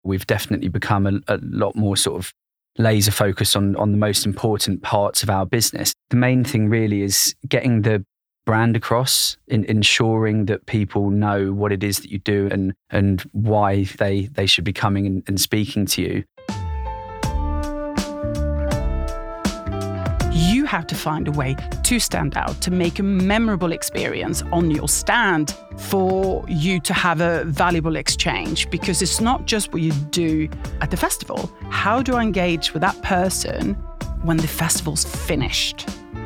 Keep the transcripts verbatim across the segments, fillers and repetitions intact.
We've definitely become a, a lot more sort of laser focused on, on the most important parts of our business. The main thing really is getting the brand across, in ensuring that people know what it is that you do and and why they they should be coming and, and speaking to you. You have to find a way to stand out, to make a memorable experience on your stand for you to have a valuable exchange, because it's not just what you do at the festival. How do I engage with that person when the festival's finished?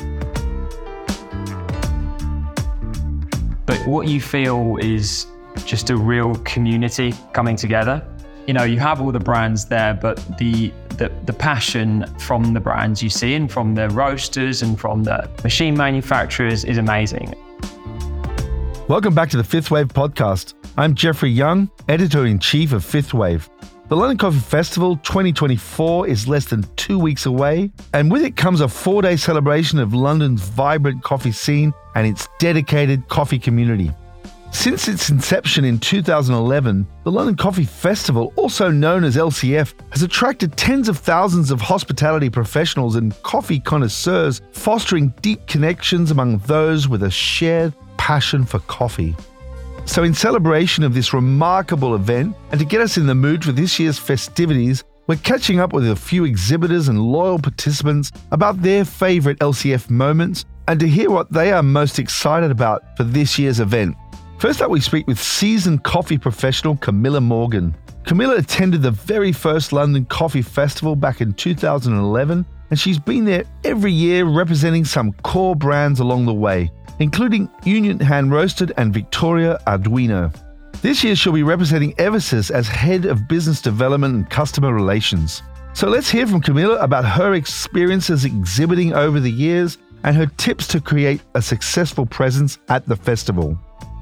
But what you feel is just a real community coming together. You know, you have all the brands there, but the, the the passion from the brands you see and from the roasters and from the machine manufacturers is amazing. Welcome back to the Fifth Wave podcast. I'm Jeffrey Young, Editor-in-Chief of Fifth Wave. The London Coffee Festival twenty twenty-four is less than two weeks away, and with it comes a four-day celebration of London's vibrant coffee scene and its dedicated coffee community. Since its inception in two thousand eleven, the London Coffee Festival, also known as L C F, has attracted tens of thousands of hospitality professionals and coffee connoisseurs, fostering deep connections among those with a shared passion for coffee. So in celebration of this remarkable event, and to get us in the mood for this year's festivities, we're catching up with a few exhibitors and loyal participants about their favourite L C F moments and to hear what they are most excited about for this year's event. First up, we speak with seasoned coffee professional Camilla Morgan. Camilla attended the very first London Coffee Festival back in two thousand eleven, and she's been there every year representing some core brands along the way, including Union Hand Roasted and Victoria Arduino. This year, she'll be representing Eversys as Head of Business Development and Customer Relations. So let's hear from Camilla about her experiences exhibiting over the years and her tips to create a successful presence at the festival.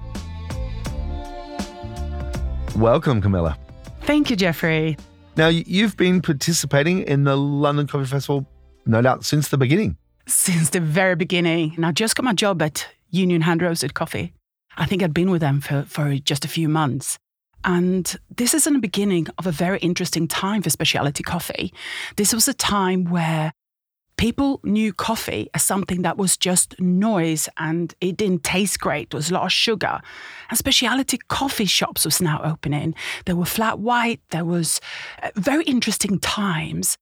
Welcome, Camilla. Thank you, Jeffrey. Now, you've been participating in the London Coffee Festival, no doubt, since the beginning. Since the very beginning. And I just got my job at Union Hand Roasted Coffee. I think I'd been with them for, for just a few months. And this is in the beginning of a very interesting time for specialty coffee. This was a time where people knew coffee as something that was just noise and it didn't taste great. There was a lot of sugar. And specialty coffee shops was now opening. There were flat white. There was uh, very interesting times.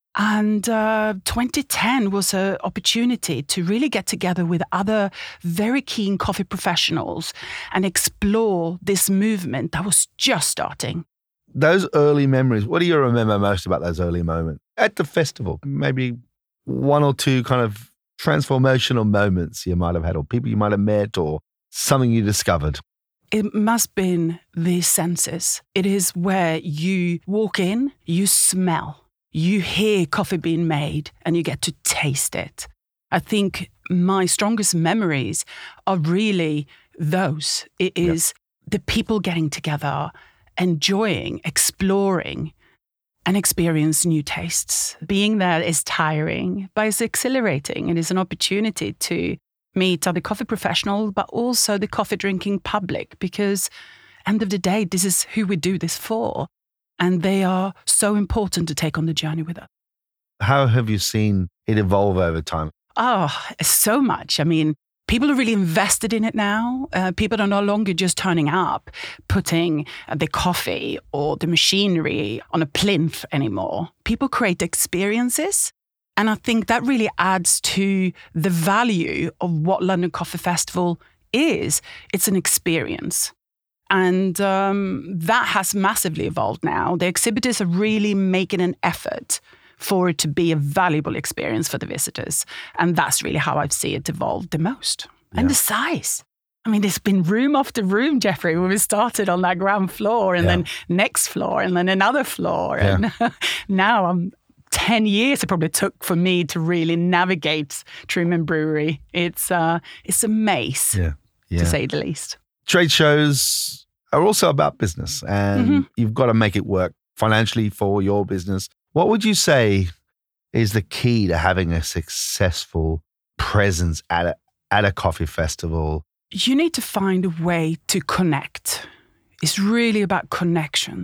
And uh, twenty ten was an opportunity to really get together with other very keen coffee professionals and explore this movement that was just starting. Those early memories, what do you remember most about those early moments at the festival? Maybe one or two kind of transformational moments you might have had, or people you might have met, or something you discovered. It must have been the senses. It is where you walk in, you smell, you hear coffee being made, and you get to taste it. I think my strongest memories are really those. It is yep. the people getting together, enjoying, exploring, and experience new tastes. Being there is tiring, but it's exhilarating. It is an opportunity to meet other coffee professionals, but also the coffee drinking public, because end of the day, this is who we do this for. And they are so important to take on the journey with us. How have you seen it evolve over time? Oh, so much. I mean, people are really invested in it now. Uh, people are no longer just turning up, putting the coffee or the machinery on a plinth anymore. People create experiences. And I think that really adds to the value of what London Coffee Festival is. It's an experience. And um, that has massively evolved now. The exhibitors are really making an effort for it to be a valuable experience for the visitors. And that's really how I see it evolved the most. Yeah. And the size. I mean, there's been room after room, Jeffrey, when we started on that ground floor and yeah. then next floor and then another floor. Yeah. And now I'm ten years it probably took for me to really navigate Truman Brewery. It's, uh, it's a maze, yeah. Yeah. to say the least. Trade shows are also about business, and mm-hmm. you've got to make it work financially for your business. What would you say is the key to having a successful presence at a, at a coffee festival? You need to find a way to connect. It's really about connections.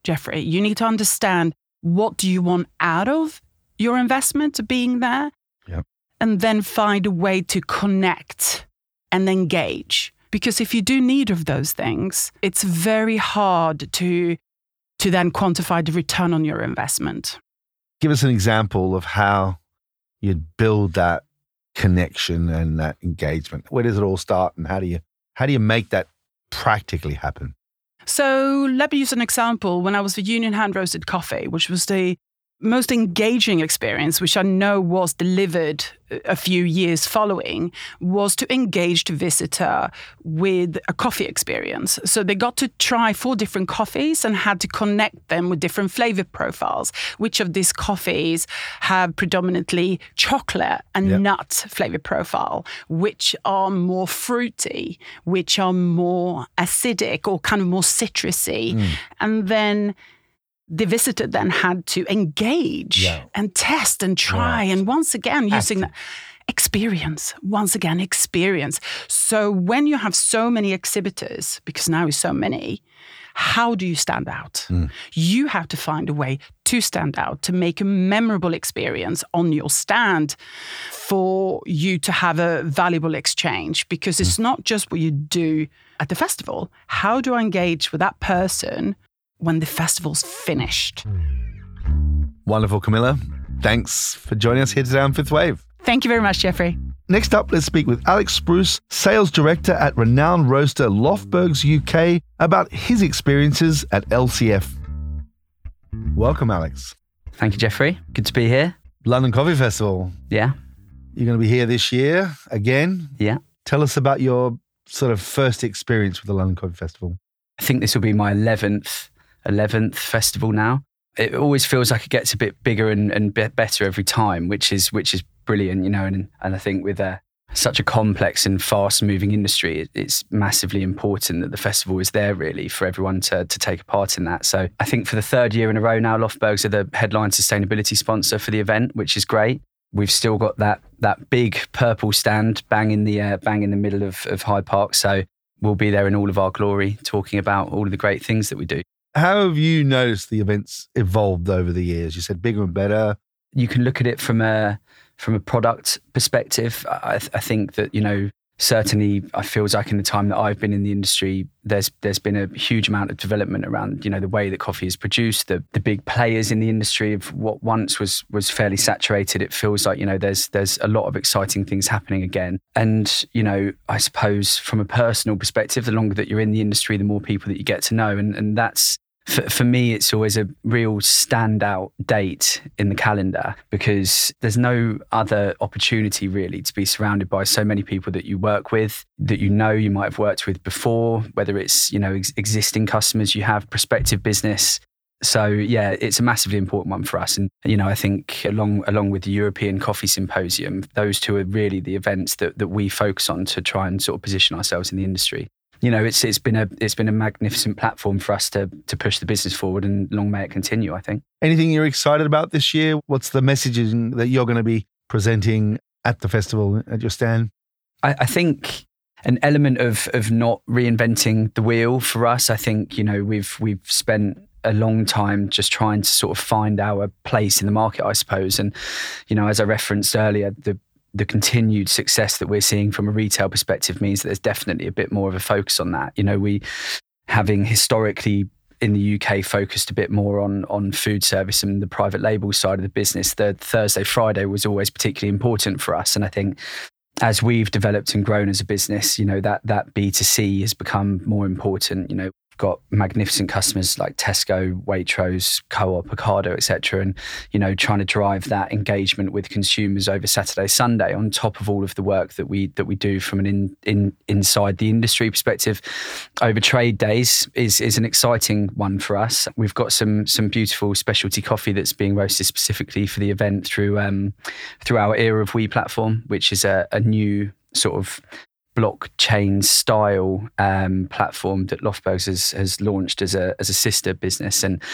Jeffrey. You need to understand, what do you want out of your investment being there? Yep. And then find a way to connect and engage. Because if you do neither of those things, it's very hard to, to then quantify the return on your investment. Give us an example of how you'd build that connection and that engagement. Where does it all start, and how do you how do you make that practically happen? So let me use an example. When I was at Union Hand Roasted Coffee, which was the most engaging experience, which I know was delivered a few years following, was to engage the visitor with a coffee experience. So they got to try four different coffees and had to connect them with different flavor profiles. Which of these coffees have predominantly chocolate and yep. nut flavor profile? Which are more fruity? Which are more acidic or kind of more citrusy? Mm. And then the visitor then had to engage yeah. and test and try. Yeah. And once again, using that experience, once again, experience. So when you have so many exhibitors, because now it's so many, how do you stand out? Mm. You have to find a way to stand out, to make a memorable experience on your stand for you to have a valuable exchange. Because it's mm. not just what you do at the festival. How do I engage with that person when the festival's finished? Wonderful, Camilla. Thanks for joining us here today on Fifth Wave. Thank you very much, Jeffrey. Next up, let's speak with Alex Spruce, Sales Director at renowned roaster Lofbergs U K, about his experiences at L C F. Welcome, Alex. Thank you, Jeffrey. Good to be here. London Coffee Festival. Yeah. You're going to be here this year again. Yeah. Tell us about your sort of first experience with the London Coffee Festival. I think this will be my eleventh eleventh festival now. It always feels like it gets a bit bigger and, and bit better every time, which is which is brilliant, you know. And and I think with uh, such a complex and fast-moving industry, it, it's massively important that the festival is there, really, for everyone to to take a part in that. So I think for the third year in a row now, Lofbergs are the headline sustainability sponsor for the event, which is great. We've still got that that big purple stand bang in the uh, bang in the middle of, of Hyde Park. So we'll be there in all of our glory, talking about all of the great things that we do. How have you noticed the events evolved over the years? You said bigger and better. You can look at it from a from a product perspective. I, I think that, you know, certainly I feels like in the time that I've been in the industry, there's there's been a huge amount of development around, you know, the way that coffee is produced, the the big players in the industry of what once was was fairly saturated. It feels like, you know, there's there's a lot of exciting things happening again. And, you know, I suppose from a personal perspective, the longer that you're in the industry, the more people that you get to know. And and that's, For, for me, it's always a real standout date in the calendar, because there's no other opportunity really to be surrounded by so many people that you work with, that you know you might have worked with before, whether it's, you know, ex- existing customers you have, prospective business. So yeah, it's a massively important one for us. And, you know, I think along along with the European Coffee Symposium, those two are really the events that, that we focus on to try and sort of position ourselves in the industry. You know, it's it's been a it's been a magnificent platform for us to to push the business forward, and long may it continue, I think. Anything you're excited about this year? What's the messaging that you're going to be presenting at the festival, at your stand? I, I think an element of of not reinventing the wheel for us. I think, you know, we've we've spent a long time just trying to sort of find our place in the market, I suppose. And, you know, as I referenced earlier, the the continued success that we're seeing from a retail perspective means that there's definitely a bit more of a focus on that. You know, we, having historically in the U K focused a bit more on on food service and the private label side of the business, the Thursday, Friday was always particularly important for us. And I think as we've developed and grown as a business, you know, that that B two C has become more important. You know, got magnificent customers like Tesco, Waitrose, Co-op, Ocado, et cetera. And, you know, trying to drive that engagement with consumers over Saturday, Sunday, on top of all of the work that we that we do from an in, in inside the industry perspective over trade days is is an exciting one for us. We've got some some beautiful specialty coffee that's being roasted specifically for the event through um through our Era of We platform, which is a, a new sort of blockchain style um, platform that Lofbergs has, has launched as a as a sister business, and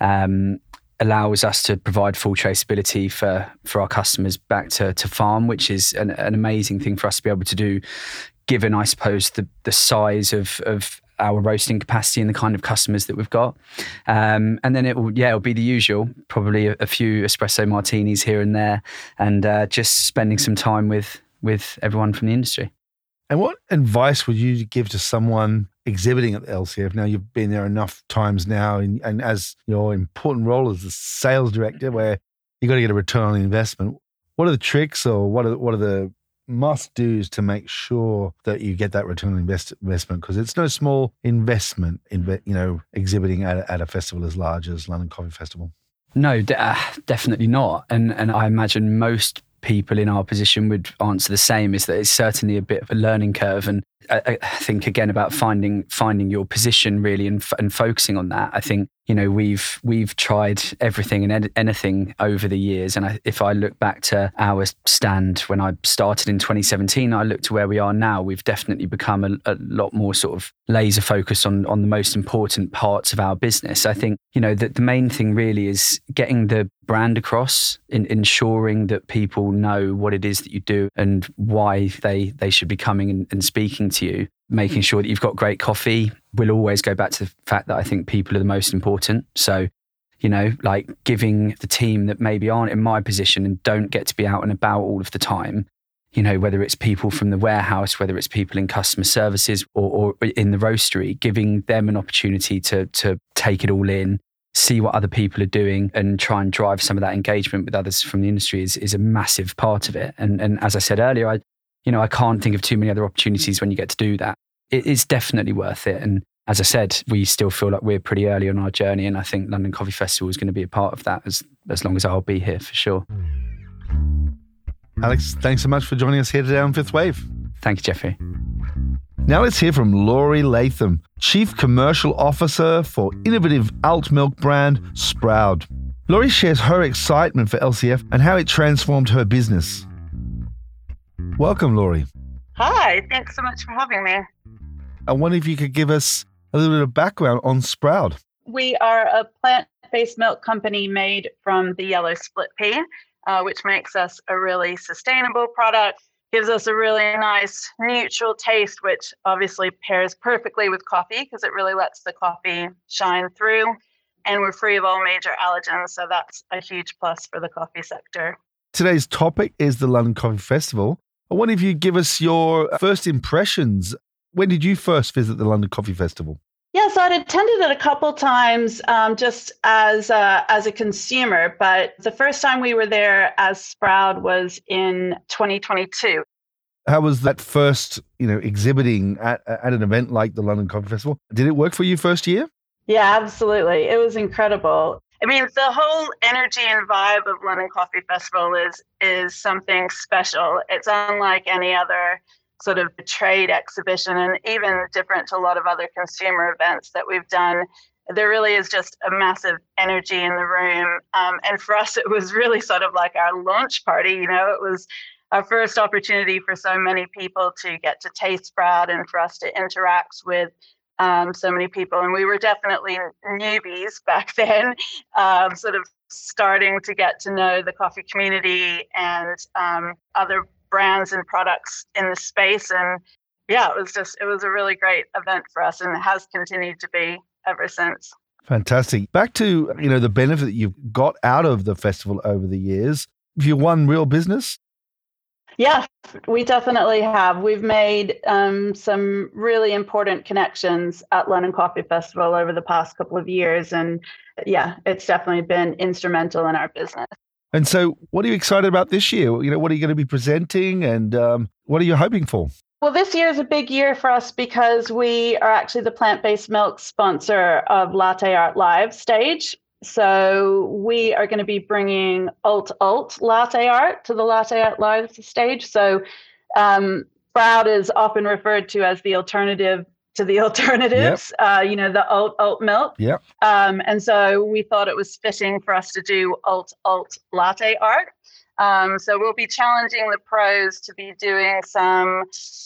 um, allows us to provide full traceability for for our customers back to, to farm, which is an, an amazing thing for us to be able to do, given, I suppose, the the size of of our roasting capacity and the kind of customers that we've got. Um, and then it will, yeah, it'll be the usual, probably a, a few espresso martinis here and there, and uh, just spending some time with with everyone from the industry. And what advice would you give to someone exhibiting at the L C F? Now, you've been there enough times now, and, and as your important role as the sales director, where you got to get a return on investment. What are the tricks, or what are what are the must-dos to make sure that you get that return on invest, investment? Because it's no small investment in, you know, exhibiting at a, at a festival as large as London Coffee Festival. No, de- uh, definitely not. And and I imagine most people in our position would answer the same, is that it's certainly a bit of a learning curve. And I, I think, again, about finding finding your position really and, f- and focusing on that. I think, you know, we've we've tried everything and ed- anything over the years. And I, if I look back to our stand when I started in twenty seventeen, I look to where we are now, we've definitely become a, a lot more sort of laser focused on, on the most important parts of our business. I think, you know, that the main thing really is getting the brand across, in ensuring that people know what it is that you do and why they they should be coming and, and speaking to you, making sure that you've got great coffee. We'll always go back to the fact that I think people are the most important. So, you know, like giving the team that maybe aren't in my position and don't get to be out and about all of the time, you know, whether it's people from the warehouse, whether it's people in customer services or, or in the roastery, giving them an opportunity to to take it all in, see what other people are doing and try and drive some of that engagement with others from the industry is, is a massive part of it. And and as I said earlier, I, you know, I can't think of too many other opportunities when you get to do that. It is definitely worth it. And as I said, we still feel like we're pretty early on our journey. And I think London Coffee Festival is going to be a part of that as, as long as I'll be here, for sure. Alex, thanks so much for joining us here today on Fifth Wave. Thank you, Jeffrey. Now let's hear from Laurie Latham, Chief Commercial Officer for innovative alt milk brand Sproud. Laurie shares her excitement for L C F and how it transformed her business. Welcome, Laurie. Hi, thanks so much for having me. I wonder if you could give us a little bit of background on Sproud. We are a plant-based milk company made from the yellow split pea, uh, which makes us a really sustainable product. Gives us a really nice neutral taste, which obviously pairs perfectly with coffee because it really lets the coffee shine through. And we're free of all major allergens, so that's a huge plus for the coffee sector. Today's topic is the London Coffee Festival. I wonder if you give us your first impressions. When did you first visit the London Coffee Festival? Yeah, so I'd attended it a couple times um, just as a, as a consumer, but the first time we were there as Sproud was in twenty twenty-two. How was that first, you know, exhibiting at, at an event like the London Coffee Festival? Did it work for you first year? Yeah, absolutely. It was incredible. I mean, the whole energy and vibe of London Coffee Festival is is something special. It's unlike any other sort of trade exhibition, and even different to a lot of other consumer events that we've done. There really is just a massive energy in the room. Um, and for us, it was really sort of like our launch party. You know, it was our first opportunity for so many people to get to taste Sproud and for us to interact with Um, so many people. And we were definitely newbies back then, um, sort of starting to get to know the coffee community and um, other brands and products in the space. And yeah, it was just, it was a really great event for us, and it has continued to be ever since. Fantastic. Back to, you know, the benefit that you've got out of the festival over the years. Have you won real business? Yeah, we definitely have. We've made um, some really important connections at London Coffee Festival over the past couple of years. And yeah, it's definitely been instrumental in our business. And so what are you excited about this year? You know, what are you going to be presenting, and um, what are you hoping for? Well, this year is a big year for us because we are actually the plant-based milk sponsor of Latte Art Live stage. So we are going to be bringing Alt Alt Latte Art to the Latte Art Live stage. So um, Sproud is often referred to as the alternative to the alternatives, yep. uh, you know, the Alt Alt milk. Yep. Um, and so we thought it was fitting for us to do Alt Alt Latte Art. Um, so we'll be challenging the pros to be doing some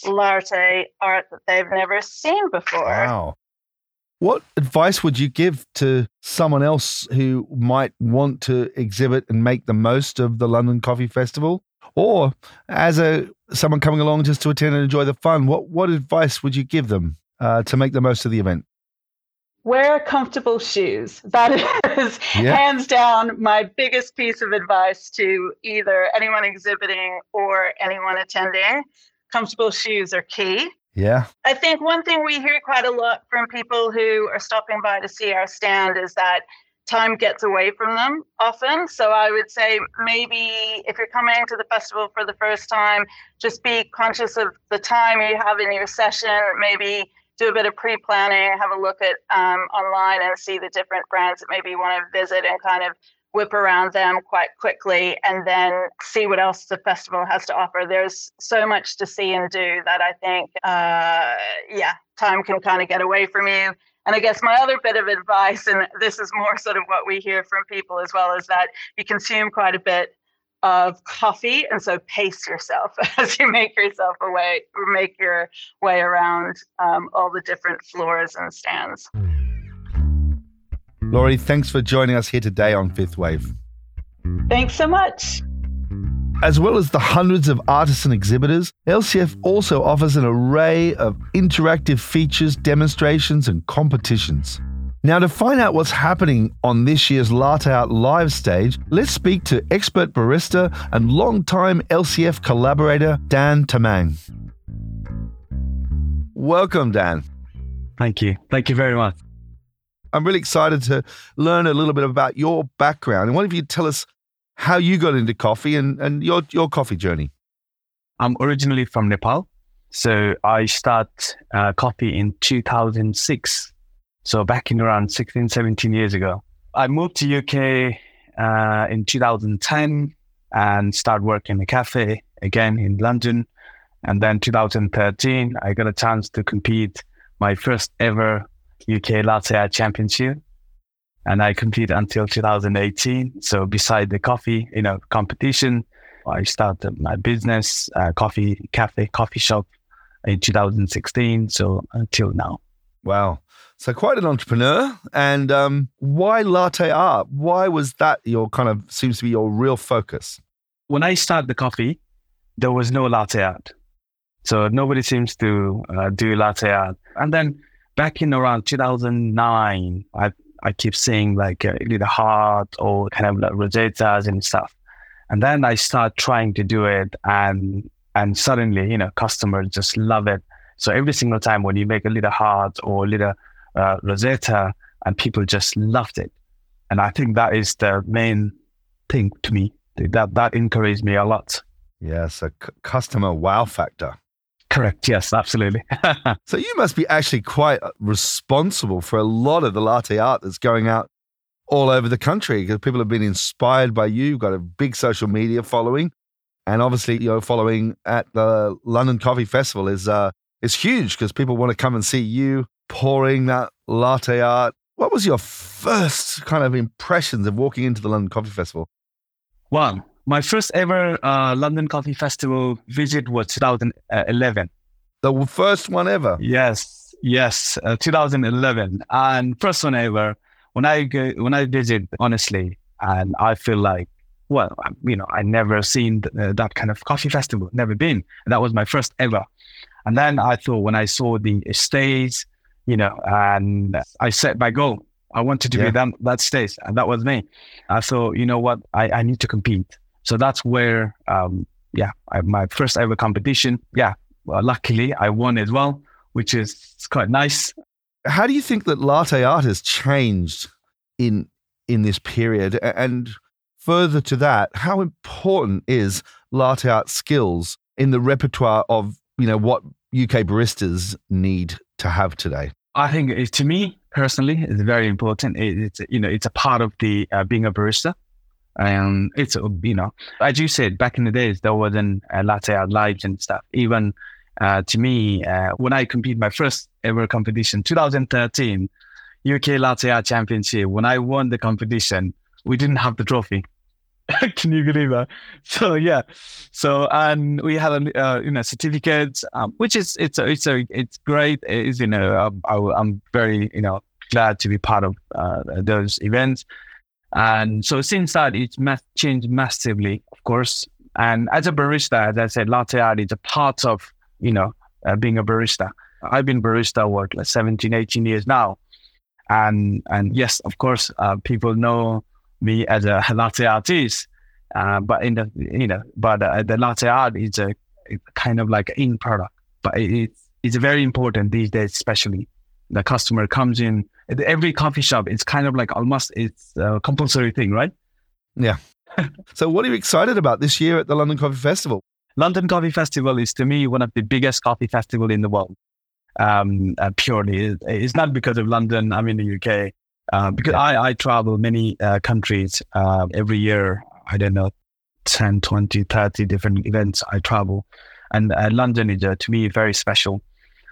latte art that they've never seen before. Wow. What advice would you give to someone else who might want to exhibit and make the most of the London Coffee Festival? Or as a someone coming along just to attend and enjoy the fun, what, what advice would you give them uh, to make the most of the event? Wear comfortable shoes. That is Yeah. hands down my biggest piece of advice to either anyone exhibiting or anyone attending. Comfortable shoes are key. Yeah. I think one thing we hear quite a lot from people who are stopping by to see our stand is that time gets away from them often. So I would say maybe if you're coming to the festival for the first time, just be conscious of the time you have in your session. Maybe do a bit of pre-planning, have a look at um, online and see the different brands that maybe you want to visit and kind of whip around them quite quickly and then see what else the festival has to offer. There's so much to see and do that I think, uh, yeah, time can kind of get away from you. And I guess my other bit of advice, and this is more sort of what we hear from people as well, is that you consume quite a bit of coffee, and so pace yourself as you make yourself away, or make your way around um, all the different floors and stands. Laurie, thanks for joining us here today on Fifth Wave. Thanks so much. As well as the hundreds of artists and exhibitors, L C F also offers an array of interactive features, demonstrations, and competitions. Now, to find out what's happening on this year's Latte Art Live stage, let's speak to expert barista and longtime L C F collaborator, Dan Tamang. Welcome, Dan. Thank you. Thank you very much. I'm really excited to learn a little bit about your background. And why don't you tell us how you got into coffee and, and your, your coffee journey? I'm originally from Nepal. So I started uh, coffee in two thousand six. So back in around sixteen, seventeen years ago. I moved to U K uh, in two thousand ten and started working in a cafe again in London. And then two thousand thirteen, I got a chance to compete my first ever U K Latte Art Championship. And I competed until two thousand eighteen. So beside the coffee, you know, competition, I started my business, uh, coffee cafe, coffee shop in two thousand sixteen. So until now. Wow. So quite an entrepreneur. And um, why latte art? Why was that your kind of, seems to be your real focus? When I started the coffee, there was no latte art. So nobody seems to uh, do latte art. And then back in around two thousand nine, I I keep seeing like a little heart or kind of like rosettas and stuff. And then I start trying to do it and and suddenly, you know, customers just love it. So every single time when you make a little heart or a little uh, rosetta, and people just loved it. And I think that is the main thing to me. That that encouraged me a lot. Yes, a c- customer wow factor. Correct. Yes, absolutely. So you must be actually quite responsible for a lot of the latte art that's going out all over the country because people have been inspired by you. You've got a big social media following. And obviously, your following at the London Coffee Festival is uh, is huge because people want to come and see you pouring that latte art. What was your first kind of impressions of walking into the London Coffee Festival? Well, my first ever uh, London Coffee Festival visit was two thousand eleven. The first one ever? Yes, yes, uh, two thousand eleven. And first one ever. When I go, when I visit, honestly, and I feel like, well, you know, I never seen th- uh, that kind of coffee festival, never been. And that was my first ever. And then I thought when I saw the stage, you know, and I set my goal. I wanted to yeah. be that, that stage, and that was me. I thought, you know what, I, I need to compete. So that's where, um, yeah, I, my first ever competition. Yeah, well, luckily I won as well, which is quite nice. How do you think that latte art has changed in in this period? And further to that, how important is latte art skills in the repertoire of, you know, what U K baristas need to have today? I think it, to me personally, it's very important. It, it's you know, it's a part of the uh, being a barista. And it's, you know, as you said, back in the days, there wasn't uh, latte art lives and stuff. Even uh, to me, uh, when I competed my first ever competition, two thousand thirteen, U K Latte Art Championship, when I won the competition, we didn't have the trophy. Can you believe that? So, yeah. So, and we had, a, uh, you know, certificates, um, which is, it's, a, it's, a, it's great. It's, you know, I, I'm very, you know, glad to be part of uh, those events. And so since that, it's ma- changed massively, of course. And as a barista, as I said, latte art is a part of, you know, uh, being a barista. I've been barista what like seventeen, eighteen years now. And and yes, of course, uh, people know me as a latte artist. Uh, but in the you know, but uh, the latte art is a, a kind of like an in product. But it, it's it's very important these days, especially the customer comes in every coffee shop. It's kind of like almost it's a compulsory thing, right? Yeah. So, what are you excited about this year at the London Coffee Festival? London Coffee Festival is, to me, one of the biggest coffee festivals in the world. Um, uh, purely, it's not because of London. I'm in the U K. Uh, because yeah. I, I travel many uh, countries uh, every year. I don't know, ten, twenty, thirty different events I travel. And uh, London is, uh, to me, very special.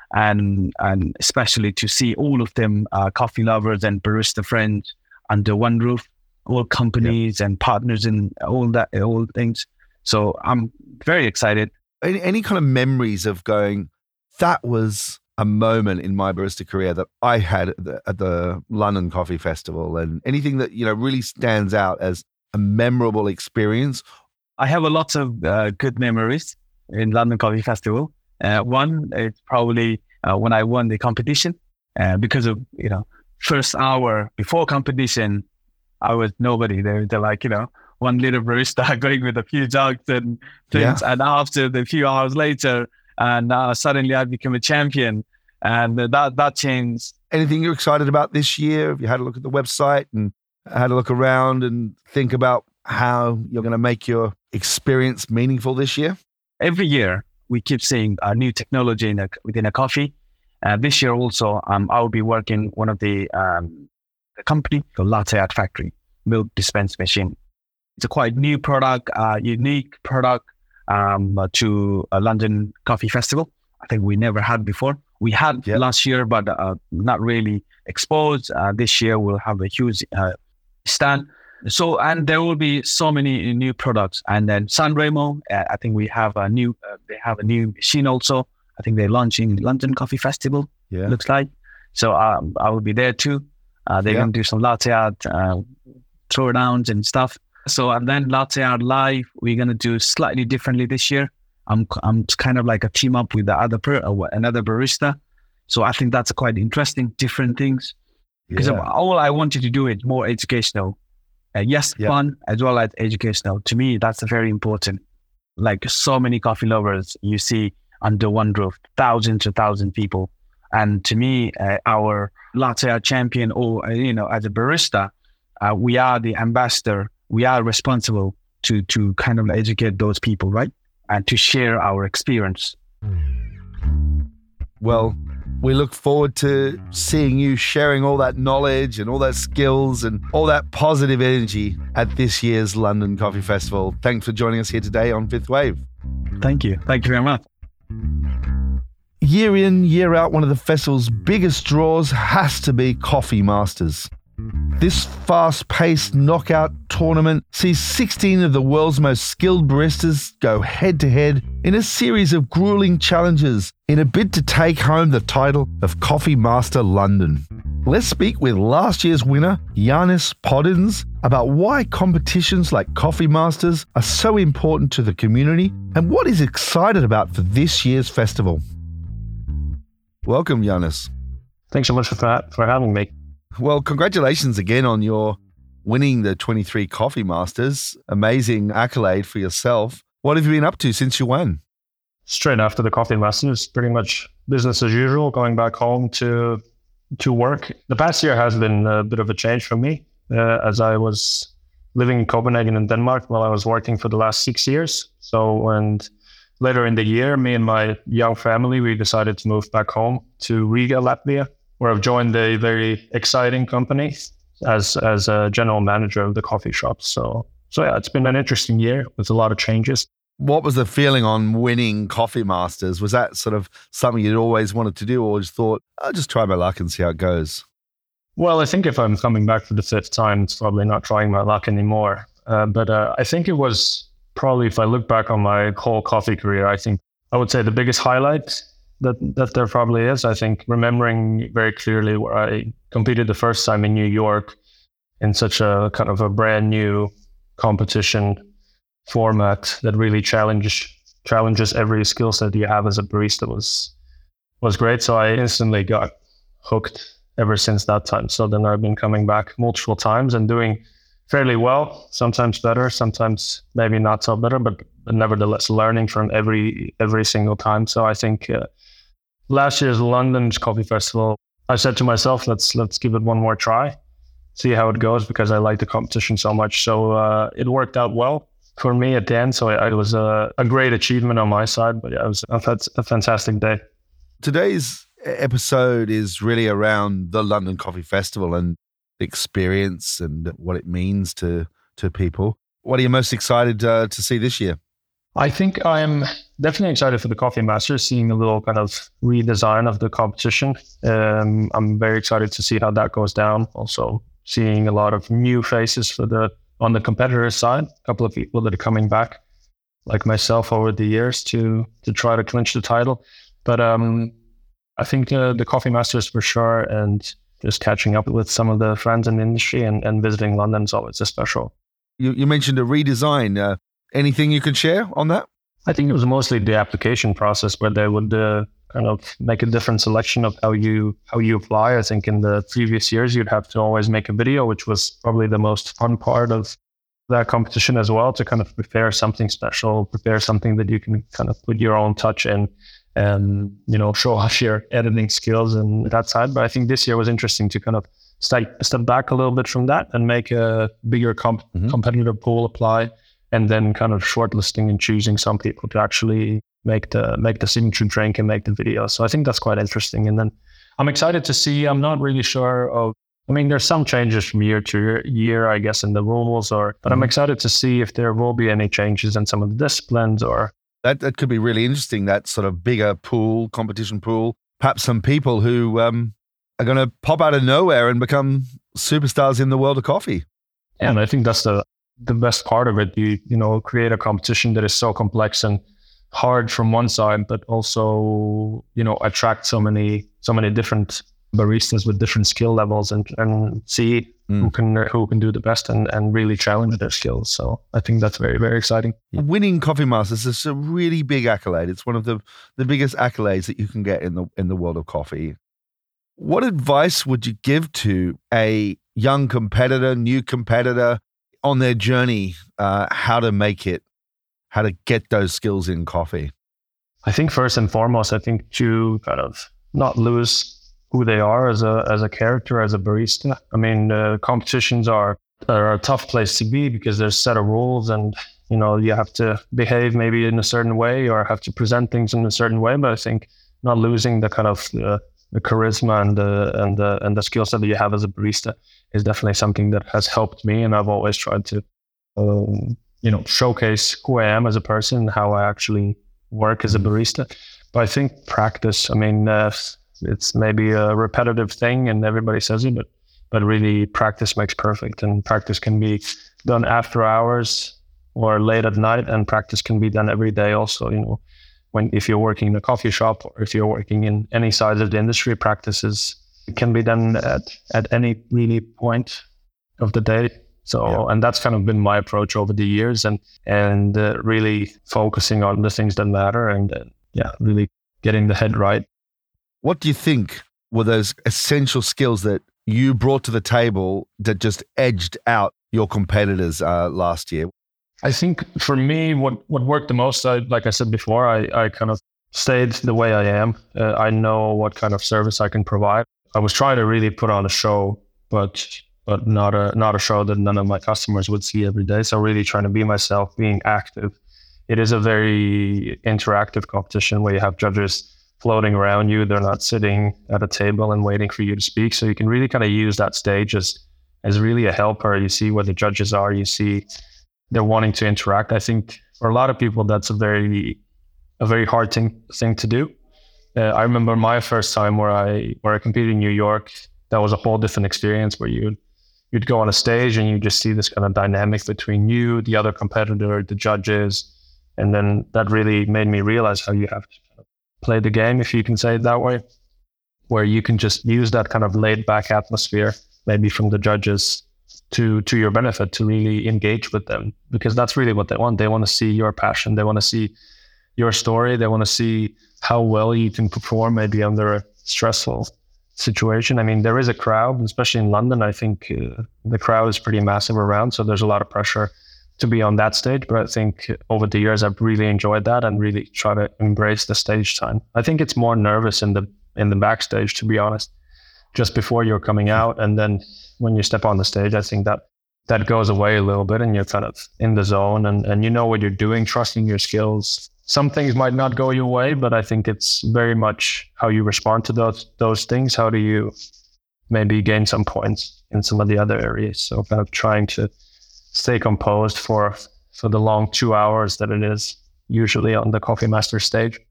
And and especially to see all of them, uh, coffee lovers and barista friends under one roof, all companies yeah. and partners and all that, all things. So I'm very excited. Any, any kind of memories of going, that was a moment in my barista career that I had at the, at the London Coffee Festival, and anything that, you know, really stands out as a memorable experience? I have a lot of uh, good memories in London Coffee Festival. Uh, one is probably uh, when I won the competition, uh, because of, you know, first hour before competition, I was nobody. They're, they're like, you know, one little barista going with a few jugs and things. Yeah. And after the few hours later, and uh, suddenly I became a champion. And that that changed. Anything you're excited about this year? Have you had a look at the website and had a look around and think about how you're going to make your experience meaningful this year? Every year, we keep seeing uh, new technology in a, within a coffee. Uh, this year also, um, I'll be working one of the, um, the company called Latte Art Factory, milk dispense machine. It's a quite new product, uh, unique product um, uh, to a London Coffee Festival. I think we never had before. We had yep. last year, but uh, not really exposed. Uh, this year, we'll have a huge uh, stand. So, and there will be so many new products. And then Sanremo, uh, I think we have a new, uh, they have a new machine also. I think they're launching London Coffee Festival, yeah. looks like. So um, I will be there too. Uh, they're yeah. going to do some latte art, uh, throwdowns and stuff. So, and then Latte Art Live, we're going to do slightly differently this year. I'm I'm kind of like a team up with the other per, uh, another barista. So I think that's quite interesting, different things. Because yeah. all I wanted to do is more educational. Uh, yes, yeah. fun as well as educational. To me, that's very important. Like so many coffee lovers you see under one roof, thousands and thousands of people. And to me, uh, our latte art champion, or uh, you know, as a barista, uh, we are the ambassador. We are responsible to to kind of educate those people, right? And to share our experience. Well, we look forward to seeing you sharing all that knowledge and all that skills and all that positive energy at this year's London Coffee Festival. Thanks for joining us here today on Fifth Wave. Thank you. Thank you very much. Year in, year out, one of the festival's biggest draws has to be Coffee Masters. This fast-paced knockout tournament sees sixteen of the world's most skilled baristas go head-to-head in a series of grueling challenges in a bid to take home the title of Coffee Master London. Let's speak with last year's winner, Yannis Podins, about why competitions like Coffee Masters are so important to the community and what he's excited about for this year's festival. Welcome, Yannis. Thanks so much for, for having me. Well, congratulations again on your winning the twenty-three Coffee Masters. Amazing accolade for yourself. What have you been up to since you won? Straight after the Coffee Masters, pretty much business as usual, going back home to to work. The past year has been a bit of a change for me, uh, as I was living in Copenhagen in Denmark while I was working for the last six years. So, and later in the year, me and my young family, we decided to move back home to Riga, Latvia, where I've joined a very exciting company as as a general manager of the coffee shop. So, so yeah, it's been an interesting year with a lot of changes. What was the feeling on winning Coffee Masters? Was that sort of something you'd always wanted to do, or just thought, I'll just try my luck and see how it goes? Well, I think if I'm coming back for the fifth time, it's probably not trying my luck anymore. Uh, but uh, I think it was probably, if I look back on my whole coffee career, I think I would say the biggest highlight that that there probably is. I think remembering very clearly where I competed the first time in New York in such a kind of a brand new competition format that really challenge challenges every skill set you have as a barista was was great. So I instantly got hooked ever since that time. So then I've been coming back multiple times and doing fairly well, sometimes better, sometimes maybe not so better, but, but nevertheless learning from every every single time. So I think uh, last year's London Coffee Festival, I said to myself, let's let's give it one more try, see how it goes, because I like the competition so much. So uh, it worked out well for me at the end. So it, it was a, a great achievement on my side, but yeah, it was a, a fantastic day. Today's episode is really around the London Coffee Festival and experience and what it means to to people. What are you most excited uh, to see this year? I think I'm definitely excited for the Coffee Masters, seeing a little kind of redesign of the competition. Um, I'm very excited to see how that goes down. Also seeing a lot of new faces for the on the competitor side, a couple of people that are coming back, like myself over the years to to try to clinch the title. But um, I think uh, the Coffee Masters for sure, and just catching up with some of the friends in the industry and, and visiting London is always a special. You, you mentioned a redesign. Uh, anything you can share on that? I think it was mostly the application process where they would uh, kind of make a different selection of how you how you apply. I think in the previous years, you'd have to always make a video, which was probably the most fun part of that competition as well, to kind of prepare something special, prepare something that you can kind of put your own touch in. And, you know, show off your editing skills and that side. But I think this year was interesting to kind of step, step back a little bit from that and make a bigger comp- mm-hmm. competitor pool apply, and then kind of shortlisting and choosing some people to actually make the make the signature drink and make the video. So I think that's quite interesting. And then I'm excited to see, I'm not really sure of, I mean, there's some changes from year to year, I guess, in the rules, or but mm-hmm. I'm excited to see if there will be any changes in some of the disciplines or That that could be really interesting, that sort of bigger pool, competition pool. Perhaps some people who um, are going to pop out of nowhere and become superstars in the world of coffee. Yeah, and I think that's the the best part of it. You you know, create a competition that is so complex and hard from one side, but also, you know, attract so many so many different baristas with different skill levels, and, and see mm. who can who can do the best and, and really challenge their skills. So I think that's very, very exciting. Winning Coffee Masters is a really big accolade. It's one of the, the biggest accolades that you can get in the in the world of coffee. What advice would you give to a young competitor, new competitor on their journey, uh, how to make it, how to get those skills in coffee? I think first and foremost, I think to kind of not lose who they are as a as a character, as a barista. I mean, uh, competitions are are a tough place to be because there's a set of rules, and you know you have to behave maybe in a certain way or have to present things in a certain way. But I think not losing the kind of uh, the charisma and the and the and the skill set that you have as a barista is definitely something that has helped me, and I've always tried to um, you know showcase who I am as a person, how I actually work as a barista. But I think practice. I mean. Uh, It's maybe a repetitive thing and everybody says it, but but really practice makes perfect, and practice can be done after hours or late at night, and practice can be done every day also. You know, when if you're working in a coffee shop or if you're working in any side of the industry, practice is, it can be done at, at any really point of the day. So, yeah. And that's kind of been my approach over the years, and and uh, really focusing on the things that matter, and uh, yeah, really getting the head right. What do you think were those essential skills that you brought to the table that just edged out your competitors uh, last year? I think for me, what, what worked the most, I, like I said before, I, I kind of stayed the way I am. Uh, I know what kind of service I can provide. I was trying to really put on a show, but but not a not a show that none of my customers would see every day. So really trying to be myself, being active. It is a very interactive competition where you have judges floating around you. They're not sitting at a table and waiting for you to speak. So you can really kind of use that stage as, as really a helper. You see where the judges are. You see they're wanting to interact. I think for a lot of people, that's a very a very hard thing, thing to do. Uh, I remember my first time where I where I competed in New York. That was a whole different experience where you'd, you'd go on a stage and you just see this kind of dynamic between you, the other competitor, the judges. And then that really made me realize how you have to play the game, if you can say it that way, where you can just use that kind of laid back atmosphere, maybe from the judges, to to your benefit, to really engage with them, because that's really what they want. They want to see your passion. They want to see your story. They want to see how well you can perform maybe under a stressful situation. I mean, there is a crowd, especially in London. I think uh, the crowd is pretty massive around, so there's a lot of pressure to be on that stage. But I think over the years, I've really enjoyed that and really try to embrace the stage time. I think it's more nervous in the in the backstage, to be honest, just before you're coming out. And then when you step on the stage, I think that that goes away a little bit and you're kind of in the zone and, and you know what you're doing, trusting your skills. Some things might not go your way, but I think it's very much how you respond to those those things. How do you maybe gain some points in some of the other areas? So kind of trying to stay composed for for the long two hours that it is usually on the Coffee Master stage.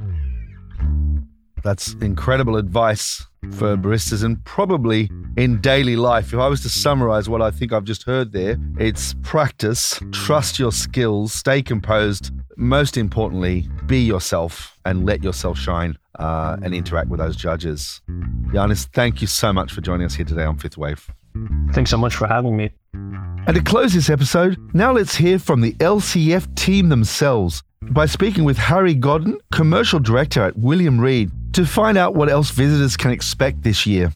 That's incredible advice for baristas and probably in daily life. If I was to summarize what I think I've just heard there, it's practice, trust your skills, stay composed. Most importantly, be yourself and let yourself shine uh, and interact with those judges. Yannis, thank you so much for joining us here today on Fifth Wave. Thanks so much for having me. And to close this episode, now let's hear from the L C F team themselves by speaking with Harry Godden, Commercial Director at William Reed, to find out what else visitors can expect this year.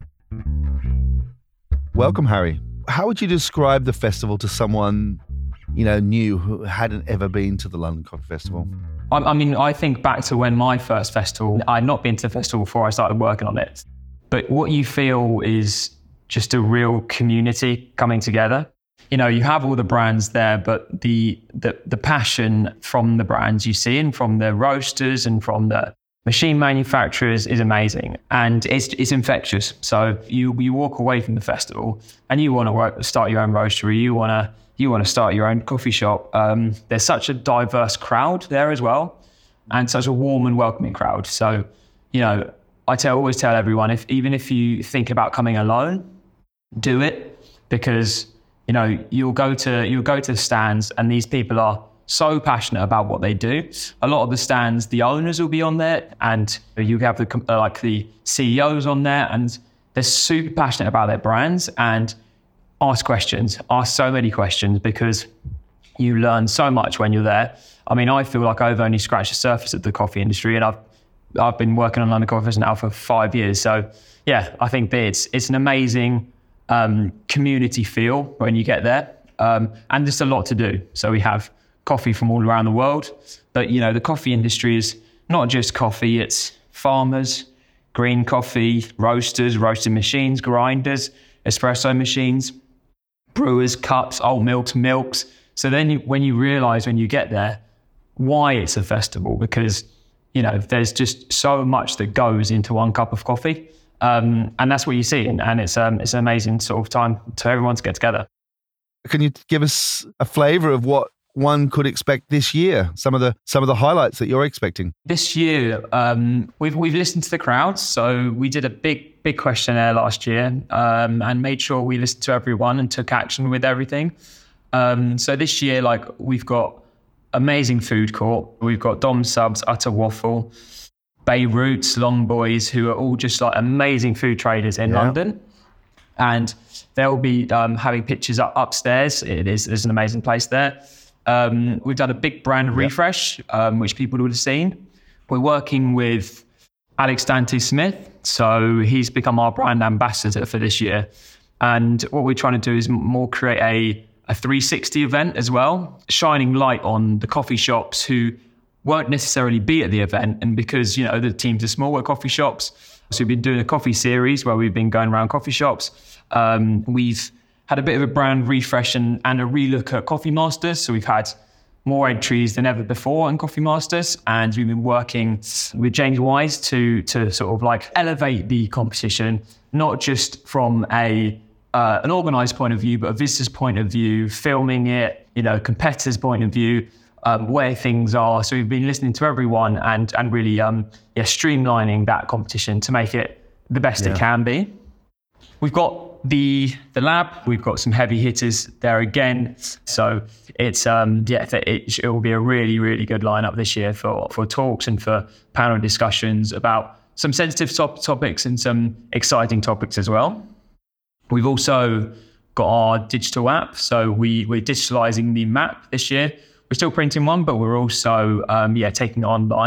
Welcome, Harry. How would you describe the festival to someone, you know, new who hadn't ever been to the London Coffee Festival? I, I mean, I think back to when my first festival, I'd not been to the festival before I started working on it. But what you feel is just a real community coming together. You know, you have all the brands there, but the the the passion from the brands you see and from the roasters and from the machine manufacturers is amazing, and it's it's infectious. So you you walk away from the festival and you want to start your own roastery, you want to you want to start your own coffee shop. Um, there's such a diverse crowd there as well, and such a warm and welcoming crowd. So, you know, I tell always tell everyone, if even if you think about coming alone, do it, because you know you'll go to you'll go to stands and these people are so passionate about what they do. A lot of the stands, the owners will be on there, and you have the uh, like the C E Os on there, and they're super passionate about their brands and ask questions, ask so many questions, because you learn so much when you're there. I mean, I feel like I've only scratched the surface of the coffee industry, and I've I've been working on London Coffee Festival now for five years. So yeah, I think it's it's an amazing um, community feel when you get there, um, and there's a lot to do. So we have coffee from all around the world, but you know the coffee industry is not just coffee, it's farmers, green coffee, roasters, roasting machines, grinders, espresso machines, brewers, cups, oat milks, milks. So then you, when you realize when you get there why it's a festival, because you know there's just so much that goes into one cup of coffee, um, and that's what you see, and, and it's um, it's an amazing sort of time to everyone to get together. Can you give us a flavour of what one could expect this year? Some of the some of the highlights that you're expecting this year. Um, we've we've listened to the crowds, so we did a big big questionnaire last year, um, and made sure we listened to everyone and took action with everything. Um, so this year, like we've got amazing food court. We've got Dom Subs, Utter Waffle, Beirut's, Long Boys, who are all just like amazing food traders in yeah. London, and they'll be um, having pictures up upstairs. It is there's an amazing place there. Um, we've done a big brand yep. refresh, um, which people would have seen. We're working with Alex Dante Smith, so he's become our brand ambassador for this year. And what we're trying to do is more create a, a three sixty event as well, shining light on the coffee shops who won't necessarily be at the event. And because, you know, the teams are small at coffee shops, so we've been doing a coffee series where we've been going around coffee shops. Um, we've had a bit of a brand refresh and, and a relook at Coffee Masters. So we've had more entries than ever before in Coffee Masters, and we've been working with James Wise to to sort of like elevate the competition, not just from a uh, an organised point of view, but a visitor's point of view, filming it, you know, competitors' point of view, um, where things are. So we've been listening to everyone and and really um, yeah, streamlining that competition to make it the best yeah. it can be. We've got the the lab, we've got some heavy hitters there again, so it's um yeah it, it will be a really really good lineup this year for for talks and for panel discussions about some sensitive top topics and some exciting topics as well. We've also got our digital app, so we we're digitalizing the map this year. We're still printing one, but we're also um yeah taking it online.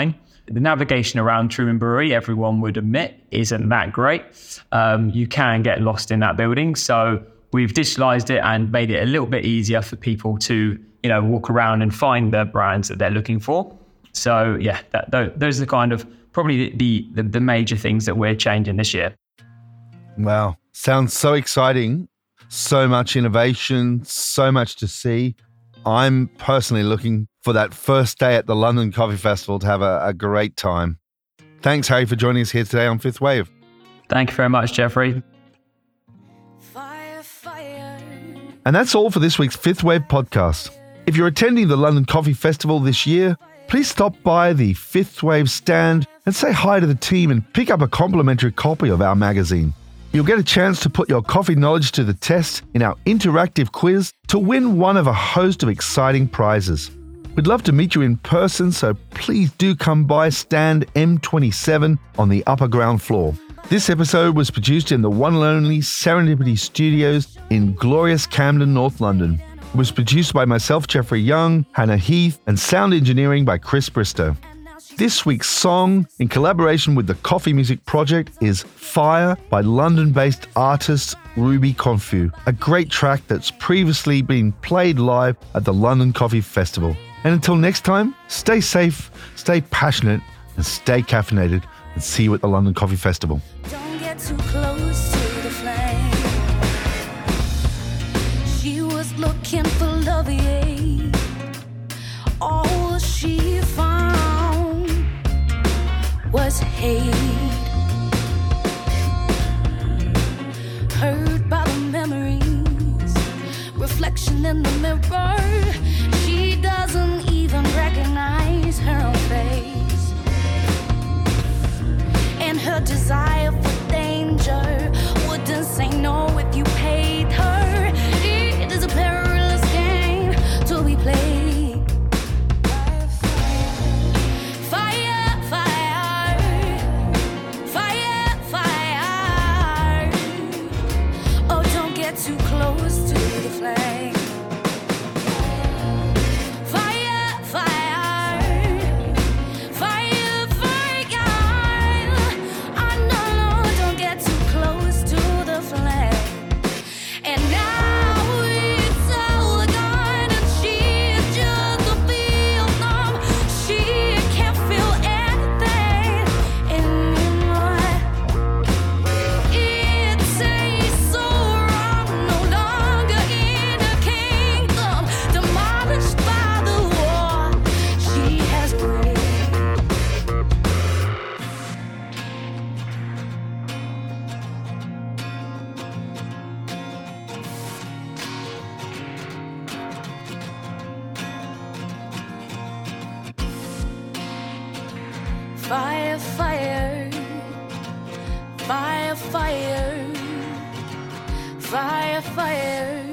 The navigation around Truman Brewery, everyone would admit, isn't that great. Um, you can get lost in that building. So we've digitalized it and made it a little bit easier for people to, you know, walk around and find the brands that they're looking for. So yeah, that, those are the kind of probably the, the the major things that we're changing this year. Wow. Sounds so exciting. So much innovation, so much to see. I'm personally looking for that first day at the London Coffee Festival to have a, a great time. Thanks, Harry, for joining us here today on Fifth Wave. Thank you very much, Jeffrey. Fire, fire. And that's all for this week's Fifth Wave podcast. If you're attending the London Coffee Festival this year, please stop by the Fifth Wave stand and say hi to the team and pick up a complimentary copy of our magazine. You'll get a chance to put your coffee knowledge to the test in our interactive quiz to win one of a host of exciting prizes. We'd love to meet you in person, so please do come by stand M twenty-seven on the upper ground floor. This episode was produced in the one and only Serendipity Studios in glorious Camden, North London. It was produced by myself, Jeffrey Young, Hannah Heath, and sound engineering by Chris Bristow. This week's song, in collaboration with the Coffee Music Project, is Fire by London-based artist Ruby Confu, a great track that's previously been played live at the London Coffee Festival. And until next time, stay safe, stay passionate, and stay caffeinated, and see you at the London Coffee Festival. Don't get too close to the flame. She was looking for love, yeah. All she found was hate. Hurt by the memories, reflection in the mirror. She doesn't even recognize her own face. And her desire for danger wouldn't say no if you paid her. It is a perilous game to be played. Too close to the flame. Fire, fire, fire, fire. Oh no, no, don't get too close to the flame. And now it's all gone, and she's just a feel numb. She can't feel anything anymore. It tastes so fire, fire, fire, fire, fire, fire.